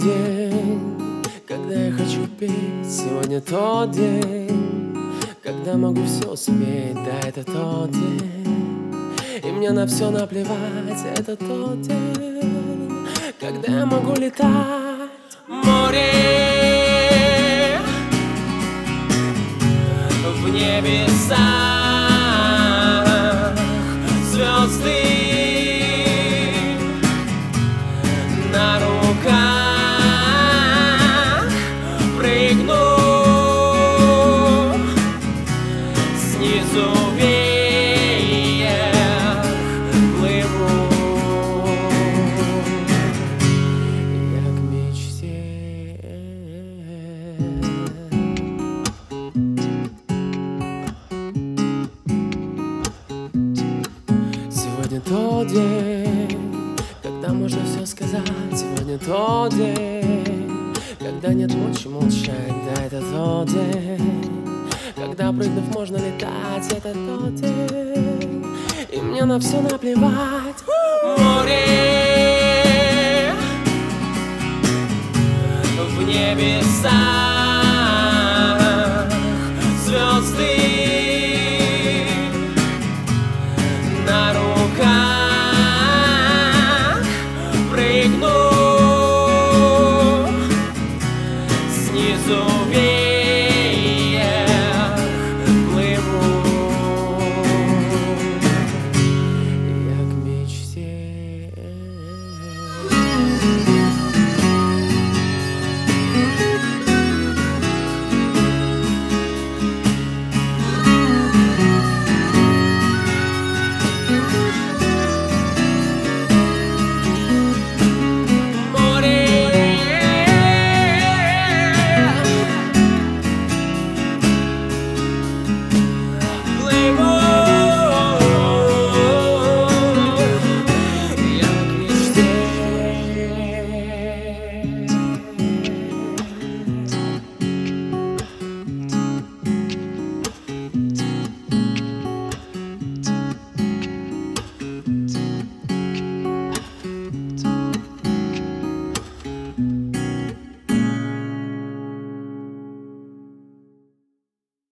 день, когда я хочу петь. Сегодня тот день, когда могу все успеть. Да, это тот день, и мне на все наплевать. Это тот день, когда я могу летать. Море в небесах, звезды на руках, прыгну снизу вверх, плыву я к мечте. Сегодня тот день, когда можно все сказать. Сегодня тот день, когда нет мочи молчать. Да, это тот день, когда прыгнув можно летать. Это тот день, и мне на все наплевать. Море в небесах,